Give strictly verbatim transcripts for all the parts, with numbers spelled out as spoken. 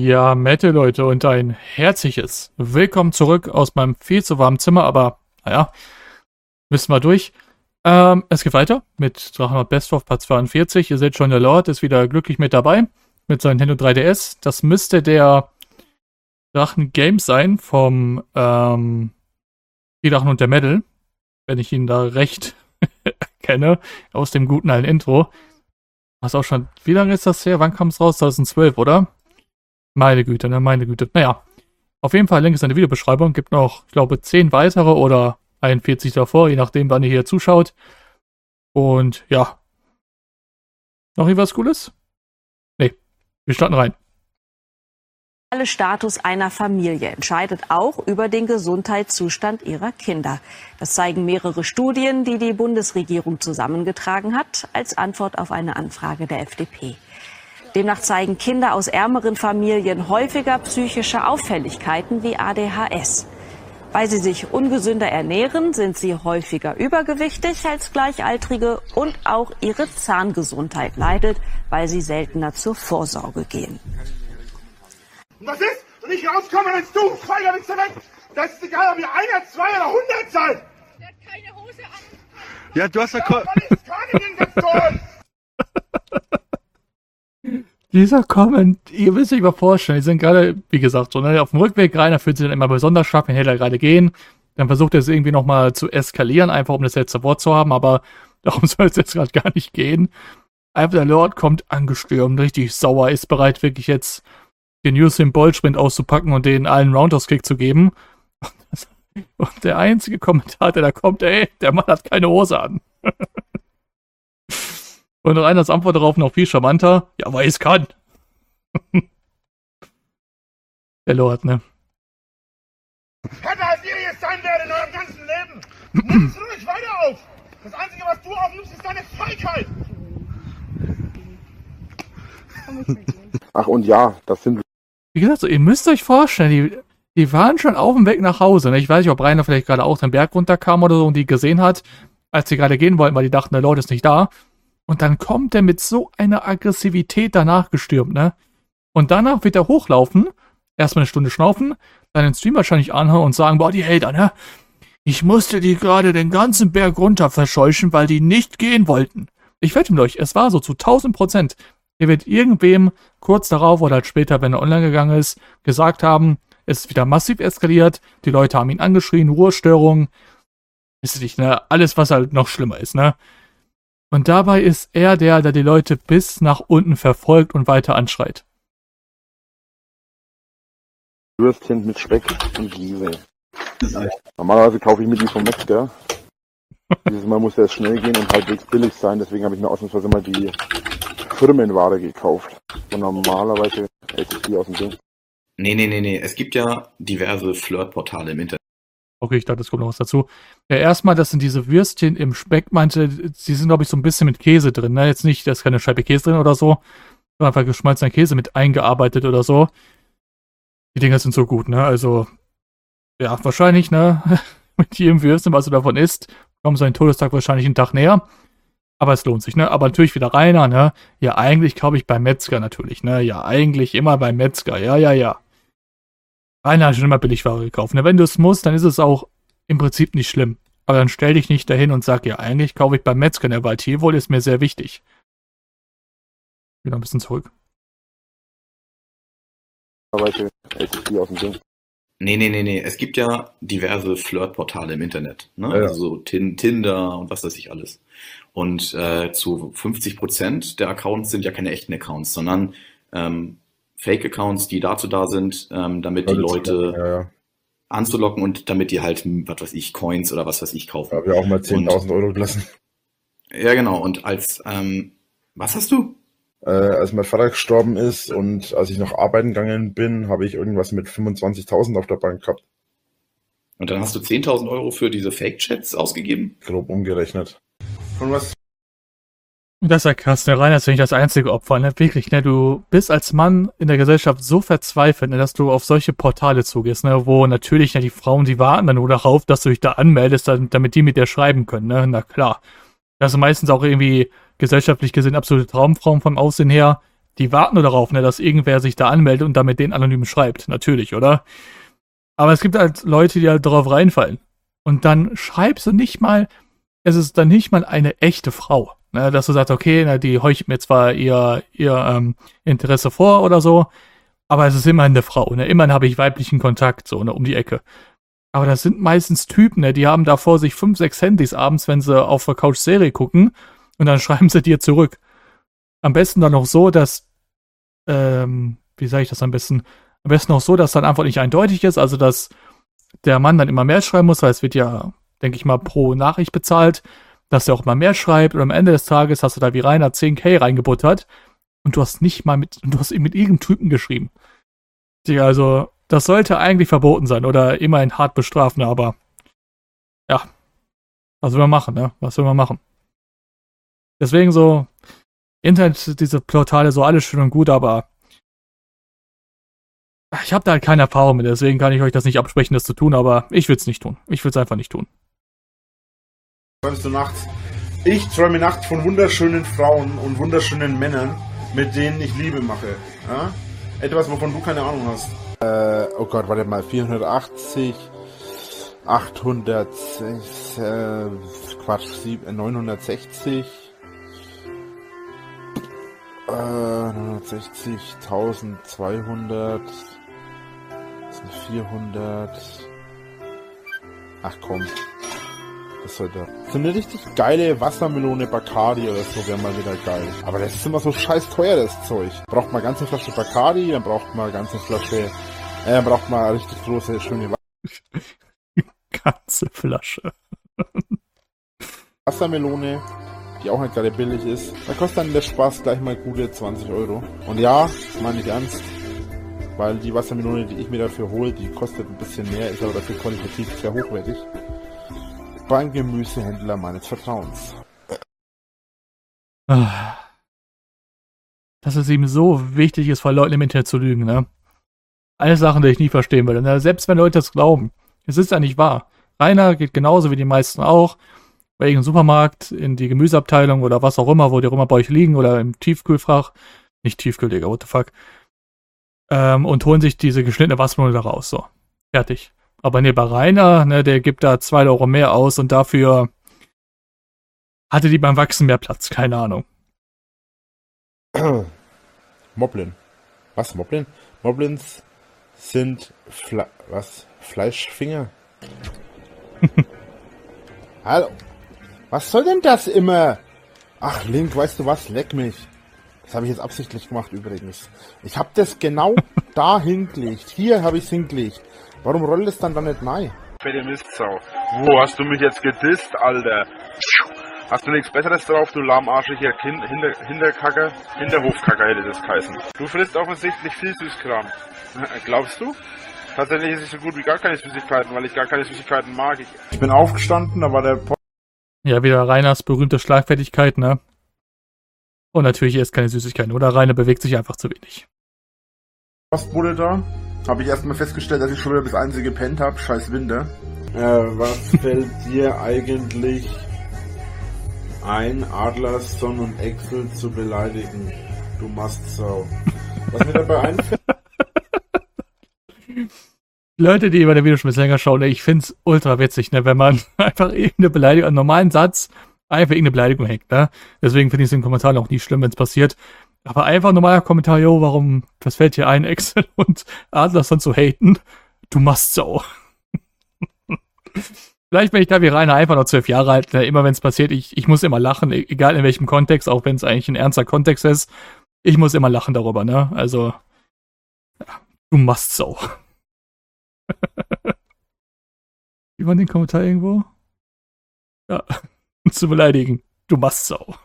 Ja, Mette, Leute, und ein herzliches Willkommen zurück aus meinem viel zu warmen Zimmer, aber naja, müssen wir durch. Ähm, es geht weiter mit Drachenlord Best of Part zweiundvierzig. Ihr seht schon, der Lord ist wieder glücklich mit dabei mit seinem Nintendo drei D S. Das müsste der Drachen Games sein vom ähm, Die Drachen und der Medal, wenn ich ihn da recht kenne, aus dem guten alten Intro. Was auch schon, wie lange ist das her? Wann kam es raus? zweitausendzwölf, oder? Meine Güte, ne, meine Güte. Naja, auf jeden Fall, Link ist in der Videobeschreibung. Gibt noch, ich glaube, zehn weitere oder einundvierzig davor, je nachdem, wann ihr hier zuschaut. Und ja. Noch irgendwas Cooles? Nee, wir starten rein. Der Status einer Familie entscheidet auch über den Gesundheitszustand ihrer Kinder. Das zeigen mehrere Studien, die die Bundesregierung zusammengetragen hat, als Antwort auf eine Anfrage der F D P. Demnach zeigen Kinder aus ärmeren Familien häufiger psychische Auffälligkeiten wie A D H S. Weil sie sich ungesünder ernähren, sind sie häufiger übergewichtig als Gleichaltrige und auch ihre Zahngesundheit leidet, weil sie seltener zur Vorsorge gehen. Und was ist, wenn ich rauskomme, dann bist du, Feiger, bist du weg. Das ist egal, ob ihr einer, zwei oder hundert seid. Der hat keine Hose an. Ja, du hast ja... Ja, weil ich Königin ganz toll. Dieser Comment, ihr müsst euch mal vorstellen, die sind gerade, wie gesagt, so, ne, auf dem Rückweg rein, da fühlt sich dann immer besonders scharf, wenn Heller gerade gehen. Dann versucht er es irgendwie nochmal zu eskalieren, einfach um das letzte Wort zu haben, aber darum soll es jetzt gerade gar nicht gehen. Einfach der Lord kommt angestürmt, richtig sauer, ist bereit, wirklich jetzt den Usain Bolt Sprint auszupacken und den allen Roundhouse-Kick zu geben. Und der einzige Kommentar, der da kommt, ey, der Mann hat keine Hose an. Und Reiners Antwort darauf noch viel charmanter. Ja, weil ich es kann. Der Lord, ne? Härter als ihr jetzt sein werdet in eurem ganzen Leben. Nimm's ruhig weiter auf. Das Einzige, was du aufnimmst, ist deine Feigheit. Ach und ja, das sind... Wie gesagt, so, ihr müsst euch vorstellen, die, die waren schon auf dem Weg nach Hause. Ne? Ich weiß nicht, ob Rainer vielleicht gerade auch den Berg runterkam oder so und die gesehen hat, als sie gerade gehen wollten, weil die dachten, der Lord ist nicht da. Und dann kommt er mit so einer Aggressivität danach gestürmt, ne? Und danach wird er hochlaufen, erstmal eine Stunde schnaufen, dann den Stream wahrscheinlich anhören und sagen, boah, die Hater, ne? Ich musste die gerade den ganzen Berg runter verscheuchen, weil die nicht gehen wollten. Ich wette mit euch, es war so zu tausend Prozent. Ihr wird irgendwem kurz darauf oder halt später, wenn er online gegangen ist, gesagt haben, es ist wieder massiv eskaliert, die Leute haben ihn angeschrien, Ruhestörung, ist nicht, ne? Alles, was halt noch schlimmer ist, ne? Und dabei ist er der, der die Leute bis nach unten verfolgt und weiter anschreit. Würstchen mit Speck und Käse. Normalerweise kaufe ich mir die vom Metzger. Dieses Mal muss es schnell gehen und halbwegs billig sein, deswegen habe ich mir ausnahmsweise mal die Firmenware gekauft. Und normalerweise esse ich die aus dem Ding. Nee, nee, nee, nee. Es gibt ja diverse Flirtportale im Internet. Okay, ich dachte, es kommt noch was dazu. Ja, erstmal, das sind diese Würstchen im Speck, meinte, sie sind, glaube ich, so ein bisschen mit Käse drin, ne? Jetzt nicht, da ist keine Scheibe Käse drin oder so, sondern einfach geschmolzener Käse mit eingearbeitet oder so. Die Dinger sind so gut, ne? Also, ja, wahrscheinlich, ne? Mit jedem Würstchen, was du davon isst, kommt so ein Todestag wahrscheinlich einen Tag näher. Aber es lohnt sich, ne? Aber natürlich wieder reiner, ne? Ja, eigentlich kaufe ich beim Metzger natürlich, ne? Ja, eigentlich immer beim Metzger, ja, ja, ja. Rainer hat schon immer Billigware gekauft. Ne? Wenn du es musst, dann ist es auch im Prinzip nicht schlimm. Aber dann stell dich nicht dahin und sag, ja, eigentlich kaufe ich beim Metzger, ne? Weil Tierwohl ist mir sehr wichtig. Wieder ein bisschen zurück. Normalerweise esse ich die aus dem Ding. Nee, nee, nee, nee. Es gibt ja diverse Flirtportale im Internet. Ne? Ja, ja. Also so Tin- Tinder und was weiß ich alles. Und äh, zu fünfzig Prozent der Accounts sind ja keine echten Accounts, sondern ähm, Fake-Accounts, die dazu da sind, ähm, damit die Leute Ja, ja. anzulocken und damit die halt, was weiß ich, Coins oder was weiß ich kaufen. Habe ja auch mal zehntausend Euro gelassen. Ja, genau. Und als, ähm, was hast du? Äh, als mein Vater gestorben ist und als ich noch arbeiten gegangen bin, habe ich irgendwas mit fünfundzwanzigtausend auf der Bank gehabt. Und dann hast du zehntausend Euro für diese Fake-Chats ausgegeben? Grob umgerechnet. Und was? Das ist ja krass, ne? Rainer ist ja nicht das einzige Opfer, ne? Wirklich, ne? Du bist als Mann in der Gesellschaft so verzweifelt, ne? Dass du auf solche Portale zugehst, ne? Wo natürlich, ne, die Frauen, die warten dann nur darauf, dass du dich da anmeldest, damit die mit dir schreiben können, ne? Na klar. Das sind meistens auch irgendwie gesellschaftlich gesehen absolute Traumfrauen vom Aussehen her. die warten nur darauf, ne, dass irgendwer sich da anmeldet und damit den anonym schreibt. Natürlich, oder? Aber es gibt halt Leute, die halt drauf reinfallen. Und dann schreibst du nicht mal, es ist dann nicht mal eine echte Frau. Ne, dass du sagst, okay, na, die heucht mir zwar ihr, ihr ähm, Interesse vor oder so, aber es ist immerhin eine Frau. Ne? Immerhin habe ich weiblichen Kontakt, so, ne, um die Ecke. Aber das sind meistens Typen, ne, die haben da vor sich fünf, sechs Handys abends, wenn sie auf der Couch Serie gucken, und dann schreiben sie dir zurück. Am besten dann noch so, dass, ähm, wie sage ich das am besten? Am besten auch so, dass dann einfach nicht eindeutig ist, also dass der Mann dann immer mehr schreiben muss, weil es wird ja, denke ich mal, pro Nachricht bezahlt, dass er auch mal mehr schreibt, und am Ende des Tages hast du da wie Rainer zehn K reingebuttert und du hast nicht mal mit, du hast mit irgendeinem Typen geschrieben. Tja, also, das sollte eigentlich verboten sein oder immerhin hart bestrafen, aber ja, was will man machen, ne? Was will man machen? Deswegen so, Internet, diese Portale, so alles schön und gut, aber ich habe da halt keine Erfahrung mit, deswegen kann ich euch das nicht absprechen, das zu tun, aber ich will es nicht tun. Ich will es einfach nicht tun. Träumst du nachts? Ich träume nachts von wunderschönen Frauen und wunderschönen Männern, mit denen ich Liebe mache. Ja? Etwas, wovon du keine Ahnung hast. Äh, oh Gott, warte mal, vierhundertachtzig, achthundertsechzig, äh, Quatsch, neunhundertsechzig, äh, neunhundertsechzig, eintausendzweihundert, das sind vierhundert, ach komm, das sollte, so eine richtig geile Wassermelone Bacardi oder so wäre mal wieder geil. Aber das ist immer so scheiß teuer, das Zeug. Braucht man ganze Flasche Bacardi, dann braucht man ganze Flasche, äh, dann braucht man eine richtig große, schöne ganze Flasche. Wassermelone, die auch nicht gerade billig ist. Da kostet dann der Spaß gleich mal gute zwanzig Euro. Und ja, das meine ich ernst, weil die Wassermelone, die ich mir dafür hole, die kostet ein bisschen mehr, ist aber dafür qualitativ sehr hochwertig. Beim Gemüsehändler meines Vertrauens. Dass es ihm so wichtig ist, vor Leuten im Internet zu lügen, ne? Alles Sachen, die ich nie verstehen würde. Ne? Selbst wenn Leute das glauben. Es ist ja nicht wahr. Rainer geht genauso wie die meisten auch bei irgendeinem Supermarkt in die Gemüseabteilung oder was auch immer, wo die auch immer bei euch liegen, oder im Tiefkühlfach. Nicht Tiefkühl, Digga, what the fuck. Ähm, und holen sich diese geschnittene Wassermelone da raus. So. Fertig. Aber ne, bei Rainer, ne, der gibt da zwei Euro mehr aus und dafür hatte die beim Wachsen mehr Platz. Keine Ahnung. Moblin. Was, Moblin? Moblins sind Fle was? Fleischfinger? Hallo. Was soll denn das immer? Ach, Link, weißt du was? Leck mich. Das habe ich jetzt absichtlich gemacht übrigens. Ich habe das genau da hingelegt. Hier habe ich es hingelegt. Warum rollt es dann da nicht rein? Fette Mistsau. Wo hast du mich jetzt gedisst, Alter? Hast du nichts Besseres drauf, du lahmarschige kind, Hinter, Hinterkacker? Hinterhofkacker hätte das geheißen. Du frisst offensichtlich viel Süßkram. Glaubst du? Tatsächlich ist es so gut wie gar keine Süßigkeiten, weil ich gar keine Süßigkeiten mag. Ich, ich bin aufgestanden, da war der... Po ja, wieder Rainers berühmte Schlagfertigkeit, ne? Und natürlich ist keine Süßigkeiten, oder? Rainer bewegt sich einfach zu wenig. Postbote da. Habe ich erstmal festgestellt, dass ich schon wieder das einzige gepennt habe. Scheiß Winter. Äh, was fällt dir eigentlich ein, Adlerson und Excel zu beleidigen? Du Mastsau. Was mir dabei einfällt... Leute, die über der Video schon ein bisschen länger schauen, ich find's ultra witzig, ne, wenn man einfach irgendeine Beleidigung, einen normalen Satz, einfach irgendeine Beleidigung hängt, ne. Deswegen finde ich es in den Kommentaren auch nie schlimm, wenn es passiert. Aber einfach ein normaler Kommentar, jo, warum, was fällt dir ein, Excel und Adlerson zu haten? Du machst so. Vielleicht bin ich da wie Rainer einfach noch zwölf Jahre alt, ne? Immer wenn es passiert, ich, ich muss immer lachen, egal in welchem Kontext, auch wenn es eigentlich ein ernster Kontext ist. Ich muss immer lachen darüber, ne? Also, ja, du machst so. Wie war den Kommentar irgendwo? Ja, zu beleidigen. Du machst Sau.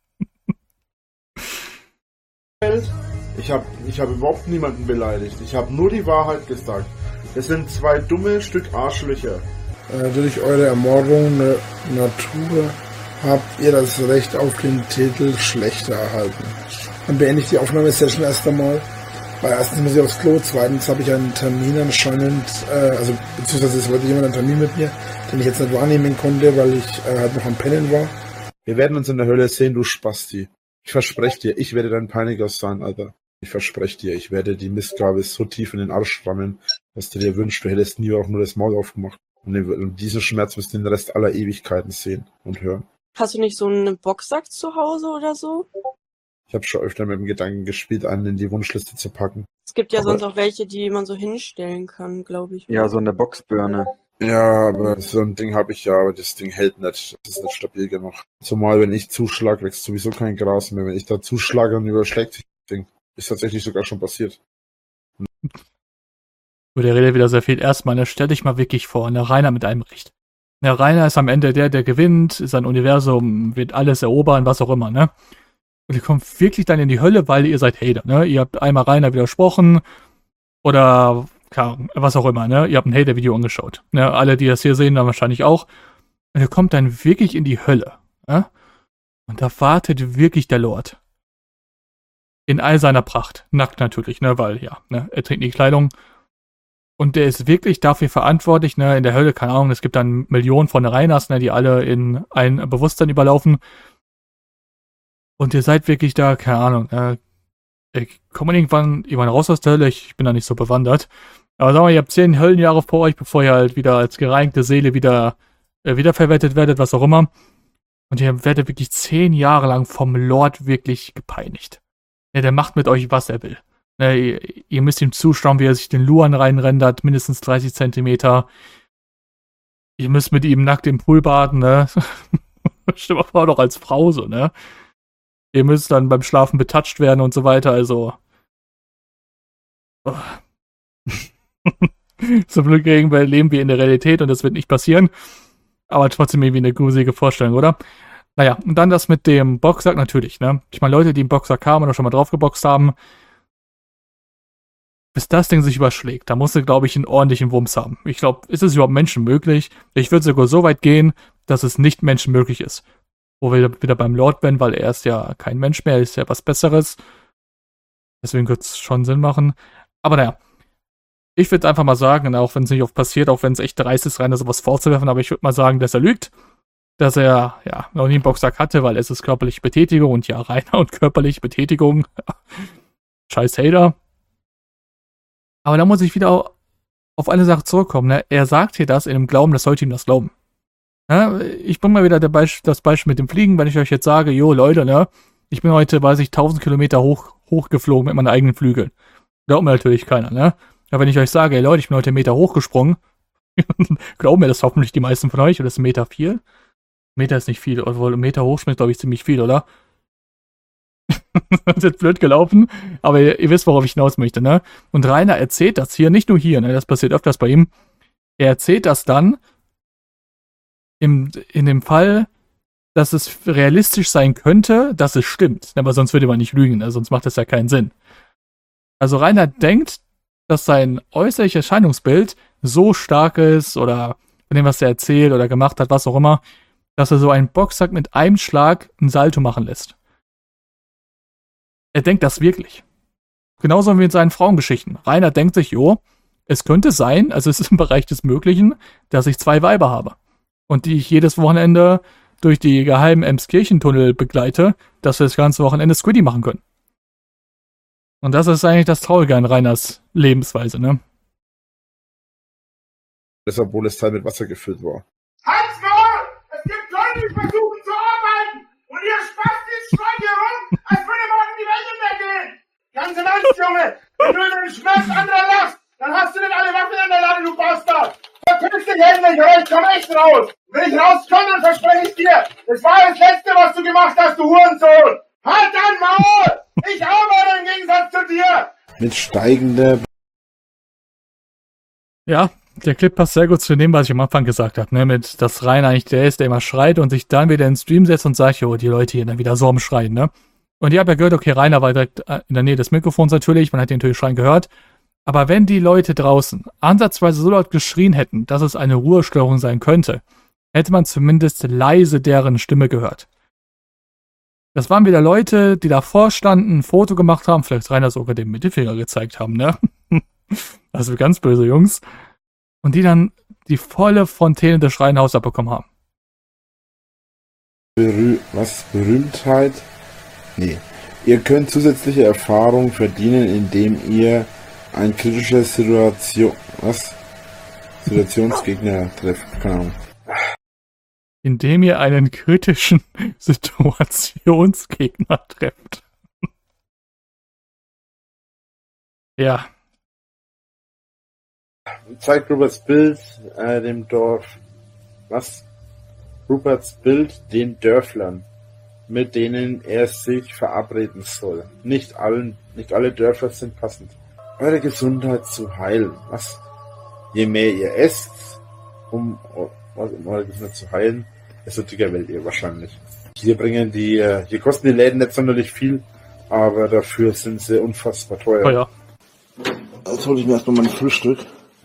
Ich habe ich hab überhaupt niemanden beleidigt. Ich habe nur die Wahrheit gesagt. Es sind zwei dumme Stück Arschlöcher. Äh, durch eure Ermordung der Natur habt ihr das Recht auf den Titel schlechter erhalten. Dann beende ich die Aufnahmesession erst einmal. Weil erstens muss ich aufs Klo, zweitens habe ich einen Termin anscheinend, äh, also beziehungsweise es wollte jemand einen Termin mit mir, den ich jetzt nicht wahrnehmen konnte, weil ich äh, halt noch am Pennen war. Wir werden uns in der Hölle sehen, du Spasti. Ich verspreche dir, ich werde dein Peiniger sein, Alter. Ich verspreche dir, ich werde die Mistgabel so tief in den Arsch rammen, dass du dir wünschst, du hättest nie auch nur das Maul aufgemacht. Und, den, und diesen Schmerz wirst du den Rest aller Ewigkeiten sehen und hören. Hast du nicht so einen Boxsack zu Hause oder so? Ich habe schon öfter mit dem Gedanken gespielt, einen in die Wunschliste zu packen. Es gibt ja Aber- sonst auch welche, die man so hinstellen kann, glaube ich. Ja, so eine Boxbirne. Ja, aber so ein Ding habe ich ja, aber das Ding hält nicht. Das ist nicht stabil genug. Zumal, wenn ich zuschlage, wächst sowieso kein Gras mehr. Wenn ich da zuschlage, dann überschlägt sich das Ding. Ist tatsächlich sogar schon passiert. Wo der redet wieder sehr viel. Erstmal, ne, stell dich mal wirklich vor, ne, Rainer mit einem Recht. Der Rainer ist am Ende der, der gewinnt, sein Universum wird alles erobern, was auch immer, ne? Und ihr kommt wirklich dann in die Hölle, weil ihr seid Hater, ne? Ihr habt einmal Rainer widersprochen oder keine Ahnung, was auch immer, ne? Ihr habt ein Hater-Video angeschaut. Ne? Alle, die das hier sehen, dann wahrscheinlich auch. Und ihr kommt dann wirklich in die Hölle, ne? Und da wartet wirklich der Lord. In all seiner Pracht. Nackt natürlich, ne? Weil, ja, ne? Er trägt die Kleidung. Und der ist wirklich dafür verantwortlich, ne? In der Hölle, keine Ahnung, es gibt dann Millionen von Rainers, ne? Die alle in ein Bewusstsein überlaufen. Und ihr seid wirklich da, keine Ahnung, äh, ich komme irgendwann, irgendwann raus aus der Hölle, ich bin da nicht so bewandert. Aber sagen wir, ihr habt zehn Höllenjahre vor euch, bevor ihr halt wieder als gereinigte Seele wieder, äh, wiederverwertet werdet, was auch immer. Und ihr werdet wirklich zehn Jahre lang vom Lord wirklich gepeinigt. Ja, der macht mit euch, was er will. Ne, ihr, ihr müsst ihm zuschauen, wie er sich den Luan reinrendert, mindestens dreißig Zentimeter. Ihr müsst mit ihm nackt im Pool baden, ne? Stell mal vor, doch als Frau so, ne? Ihr müsst dann beim Schlafen betatscht werden und so weiter, also. Oh. Zum Glück leben wir in der Realität und das wird nicht passieren. Aber trotzdem irgendwie eine gruselige Vorstellung, oder? Naja, und dann das mit dem Boxsack natürlich, ne? Ich meine, Leute, die einen Boxsack haben oder schon mal drauf geboxt haben, bis das Ding sich überschlägt, da musst du, glaube ich, einen ordentlichen Wumms haben. Ich glaube, ist es überhaupt menschenmöglich? Ich würde sogar so weit gehen, dass es nicht menschenmöglich ist. Wo wir wieder beim Lord bin, weil er ist ja kein Mensch mehr, er ist ja was Besseres. Deswegen wird es schon Sinn machen. Aber naja, ich würde einfach mal sagen, auch wenn es nicht oft passiert, auch wenn es echt dreist ist, Rainer sowas vorzuwerfen, aber ich würde mal sagen, dass er lügt. Dass er, ja, noch nie einen Boxsack hatte, weil es ist körperliche Betätigung und ja, Rainer und körperliche Betätigung. Scheiß Hater. Aber da muss ich wieder auf eine Sache zurückkommen, ne? Er sagt hier das in dem Glauben, das sollte ihm das glauben. Ja, ich bringe mal wieder der Beisp- das Beispiel mit dem Fliegen, wenn ich euch jetzt sage, jo Leute, ne, ich bin heute, weiß ich, tausend Kilometer hoch, hochgeflogen mit meinen eigenen Flügeln. Glaubt mir natürlich keiner, ne? Aber wenn ich euch sage, ey Leute, ich bin heute einen Meter hochgesprungen, glauben mir das hoffentlich die meisten von euch, oder ist ein Meter viel? Meter ist nicht viel, obwohl ein Meter hochspringen ist, glaube ich, ziemlich viel, oder? Das ist jetzt blöd gelaufen, aber ihr, ihr wisst, worauf ich hinaus möchte, ne? Und Rainer erzählt das hier, nicht nur hier, ne, das passiert öfters bei ihm, er erzählt das dann im, in dem Fall, dass es realistisch sein könnte, dass es stimmt, aber sonst würde man nicht lügen, ne? Sonst macht das ja keinen Sinn. Also Rainer denkt, dass sein äußerliches Erscheinungsbild so stark ist, oder von dem, was er erzählt oder gemacht hat, was auch immer, dass er so einen Boxsack mit einem Schlag ein Salto machen lässt. Er denkt das wirklich. Genauso wie in seinen Frauengeschichten. Rainer denkt sich, jo, es könnte sein, also es ist im Bereich des Möglichen, dass ich zwei Weiber habe. Und die ich jedes Wochenende durch die geheimen Emskirchentunnel begleite, dass wir das ganze Wochenende Squiddy machen können. Und das ist eigentlich das Traurige an Rainers Lebensweise, ne? Deshalb, obwohl das Teil mit Wasser gefüllt war. Halt's Maul! Es gibt Leute, die versuchen zu arbeiten! Und ihr Spastis schreit hier rum, als würde morgen die Welt untergehen! Ganz im Ernst, Junge! Wenn du über den Schmerz anderer lachst, dann hast du nicht alle Waffen in der Lade, du Bastard! Verpiss dich endlich, oder ich komm echt raus! Wenn ich rauskomme, dann verspreche ich dir, das war das Letzte, was du gemacht hast, du Hurensohn! Halt dein Maul! Ich arbeite im Gegensatz zu dir! Mit steigender... Ja, der Clip passt sehr gut zu dem, was ich am Anfang gesagt habe, ne, mit, dass Rainer eigentlich der ist, der immer schreit und sich dann wieder in den Stream setzt und sagt, jo, die Leute hier dann wieder so am Schreien, ne. Und ich habe ja gehört, okay, Rainer war direkt in der Nähe des Mikrofons natürlich, man hat den natürlich schreien gehört, aber wenn die Leute draußen ansatzweise so laut geschrien hätten, dass es eine Ruhestörung sein könnte, hätte man zumindest leise deren Stimme gehört. Das waren wieder Leute, die davor standen, ein Foto gemacht haben, vielleicht Rainer sogar den Mittelfinger gezeigt haben, ne? Also ganz böse Jungs. Und die dann die volle Fontäne des Schreienhaus abbekommen haben. Berüh was? Berühmtheit Nee. Ihr könnt zusätzliche Erfahrung verdienen, indem ihr ein kritisches Situation... Was? Situationsgegner trefft. Keine Ahnung. Indem ihr einen kritischen Situationsgegner trefft. Ja. Zeigt Ruperts Bild äh, dem Dorf. Was? Ruperts Bild den Dörflern, mit denen er sich verabreden soll. Nicht allen, nicht alle Dörfer sind passend. Eure Gesundheit zu heilen. Was? Je mehr ihr esst, um, um eure Gesundheit zu heilen, desto dicker werdet ihr wahrscheinlich. Hier bringen die, hier kosten die Läden nicht sonderlich viel, aber dafür sind sie unfassbar teuer. Oh ja. Jetzt hole ich mir erstmal mein Frühstück.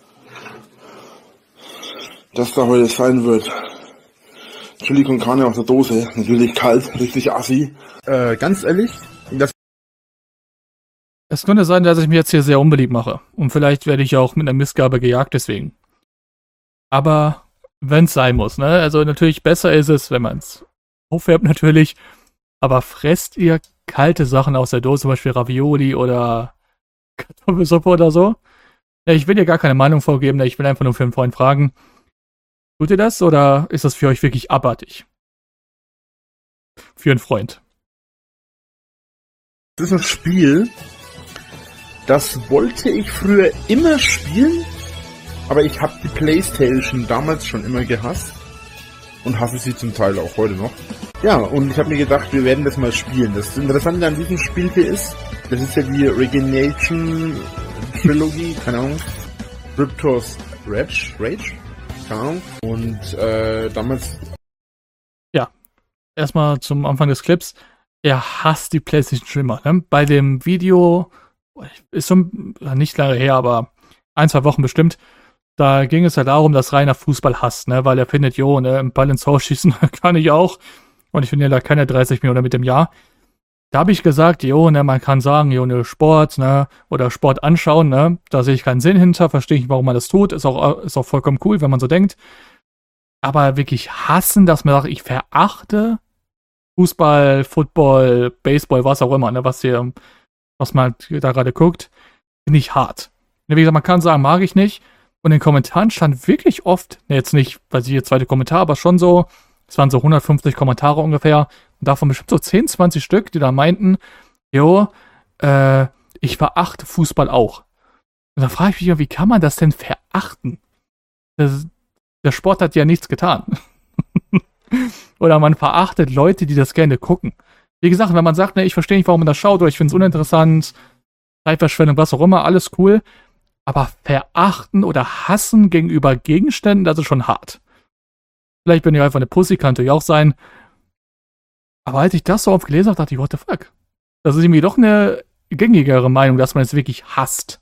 Das da heute sein wird. Chili con Carne aus der Dose. Natürlich kalt, richtig assi. Äh, ganz ehrlich, das... Es könnte sein, dass ich mich jetzt hier sehr unbeliebt mache. Und vielleicht werde ich auch mit einer Missgabe gejagt deswegen. Aber wenn es sein muss, ne? Also natürlich besser ist es, wenn man es aufwärmt natürlich. Aber fresst ihr kalte Sachen aus der Dose, zum Beispiel Ravioli oder Kartoffelsuppe oder so? Ja, ich will dir gar keine Meinung vorgeben, ich will einfach nur für einen Freund fragen. Tut ihr das oder ist das für euch wirklich abartig? Für einen Freund. Das ist ein Spiel, das wollte ich früher immer spielen, aber ich habe die PlayStation damals schon immer gehasst und hasse sie zum Teil auch heute noch. Ja, und ich habe mir gedacht, wir werden das mal spielen. Das Interessante an diesem Spiel hier ist, das ist ja die Regeneration Trilogy, keine Ahnung, Riptor's Rage, Rage, keine Ahnung, und äh, damals... Ja, erstmal zum Anfang des Clips, er hasst die PlayStation schon immer, ne? Bei dem Video, ist schon nicht lange her, aber ein, zwei Wochen bestimmt, da ging es ja darum, dass Rainer Fußball hasst, ne? Weil er findet, jo, ne, einen Ball ins Haus schießen kann ich auch. Und ich finde ja da keine dreißig Millionen mit dem Jahr. Da habe ich gesagt, jo, ne, man kann sagen, jo, ne, Sport, ne, oder Sport anschauen, ne, da sehe ich keinen Sinn hinter, verstehe ich nicht, warum man das tut, ist auch, ist auch vollkommen cool, wenn man so denkt. Aber wirklich hassen, dass man sagt, ich verachte Fußball, Football, Baseball, was auch immer, ne, was hier, was man da gerade guckt, finde ich hart. Wie gesagt, man kann sagen, mag ich nicht. Und in den Kommentaren stand wirklich oft, ne, jetzt nicht, weil sie hier zweite Kommentar, aber schon so, es waren so hundertfünfzig Kommentare ungefähr, und davon bestimmt so zehn, zwanzig Stück, die da meinten, jo, äh, ich verachte Fußball auch. Und da frage ich mich, wie kann man das denn verachten? Das, der Sport hat ja nichts getan. Oder man verachtet Leute, die das gerne gucken. Wie gesagt, wenn man sagt, ne, ich verstehe nicht, warum man das schaut, oder ich finde es uninteressant, Zeitverschwendung, was auch immer, alles cool. Aber verachten oder hassen gegenüber Gegenständen, das ist schon hart. Vielleicht bin ich einfach eine Pussy, kann natürlich auch sein. Aber als ich das so oft gelesen habe, dachte ich, what the fuck? Das ist irgendwie doch eine gängigere Meinung, dass man es wirklich hasst.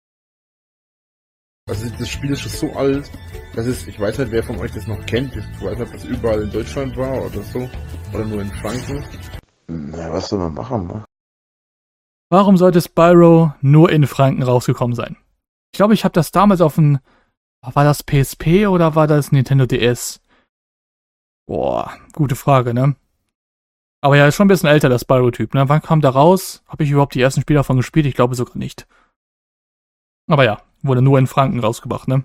Also das Spiel ist schon so alt, das ist, ich weiß nicht, wer von euch das noch kennt. Ich weiß nicht, ob das überall in Deutschland war oder so. Oder nur in Franken. Na, was soll man machen, ne? Warum sollte Spyro nur in Franken rausgekommen sein? Ich glaube, ich habe das damals auf dem... War das P S P oder war das Nintendo D S? Boah, gute Frage, ne? Aber ja, ist schon ein bisschen älter, der Spyro-Typ, ne? Wann kam der raus? Habe ich überhaupt die ersten Spiele davon gespielt? Ich glaube sogar nicht. Aber ja, wurde nur in Franken rausgebracht, ne?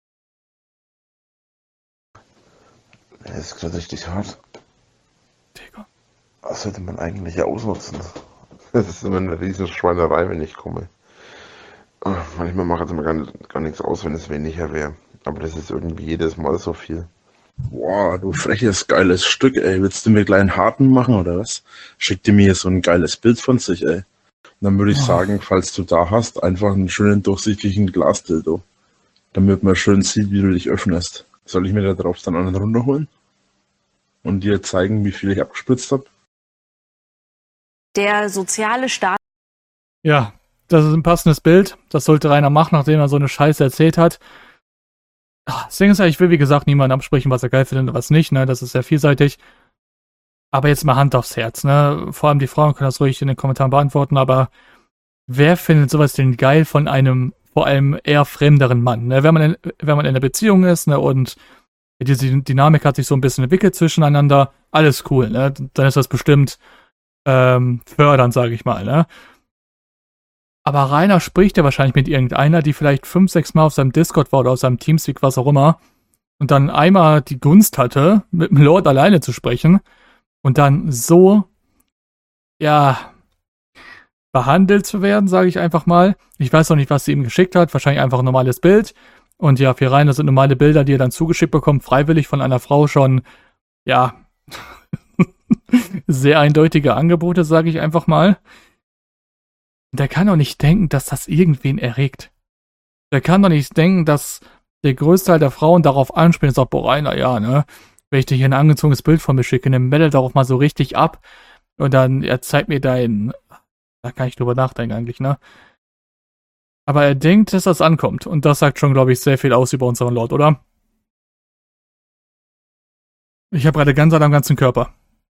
Das ist gerade richtig hart. Digga. Das sollte man eigentlich ausnutzen. Das ist immer eine riesen Schweinerei, wenn ich komme. Manchmal macht es mir gar, gar nichts aus, wenn es weniger wäre. Aber das ist irgendwie jedes Mal so viel. Boah, du freches, geiles Stück, ey. Willst du mir gleich einen harten machen, oder was? Schick dir mir hier so ein geiles Bild von sich, ey. Und dann würde ich oh. sagen, falls du da hast, einfach einen schönen durchsichtigen Glasdildo. Damit man schön sieht, wie du dich öffnest. Soll ich mir da drauf dann einen runterholen? Und dir zeigen, wie viel ich abgespritzt habe? Der soziale Staat. Ja, das ist ein passendes Bild. Das sollte Rainer machen, nachdem er so eine Scheiße erzählt hat. Das Ding ist ja, ich will wie gesagt niemandem absprechen, was er geil findet und was nicht, ne? Das ist sehr vielseitig. Aber jetzt mal Hand aufs Herz, ne? Vor allem die Frauen können das ruhig in den Kommentaren beantworten, aber wer findet sowas denn geil von einem vor allem eher fremderen Mann, ne? Wenn man in, wenn man in einer Beziehung ist, ne, und diese Dynamik hat sich so ein bisschen entwickelt zwischeneinander, alles cool, ne? Dann ist das bestimmt ähm, fördern, sage ich mal, ne? Aber Rainer spricht ja wahrscheinlich mit irgendeiner, die vielleicht fünf, sechs Mal auf seinem Discord war oder auf seinem Teamspeak, was auch immer, und dann einmal die Gunst hatte, mit dem Lord alleine zu sprechen und dann so, ja, behandelt zu werden, sage ich einfach mal. Ich weiß noch nicht, was sie ihm geschickt hat, wahrscheinlich einfach ein normales Bild. Und ja, für Rainer sind normale Bilder, die er dann zugeschickt bekommt, freiwillig von einer Frau schon, ja, sehr eindeutige Angebote, sage ich einfach mal. Der kann doch nicht denken, dass das irgendwen erregt. Der kann doch nicht denken, dass der größte Teil der Frauen darauf anspielt und sagt, boah, Rainer, ja, ne, wenn ich dir hier ein angezogenes Bild von mir schicke, dann meldet darauf mal so richtig ab und dann, er zeigt mir dein, da kann ich drüber nachdenken eigentlich, ne. Aber er denkt, dass das ankommt und das sagt schon, glaube ich, sehr viel aus über unseren Lord, oder? Ich habe gerade Gänsehaut am ganzen Körper.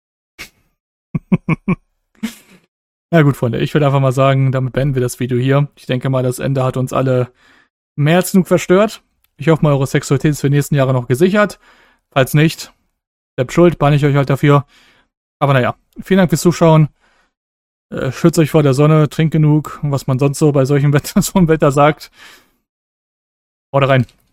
Na gut, Freunde, ich würde einfach mal sagen, damit beenden wir das Video hier. Ich denke mal, das Ende hat uns alle mehr als genug verstört. Ich hoffe mal, eure Sexualität ist für die nächsten Jahre noch gesichert. Falls nicht, bleibt schuld, banne ich euch halt dafür. Aber naja, vielen Dank fürs Zuschauen. Äh, schützt euch vor der Sonne, trinkt genug, was man sonst so bei solchem Wetter, so einem Wetter sagt. Haut rein.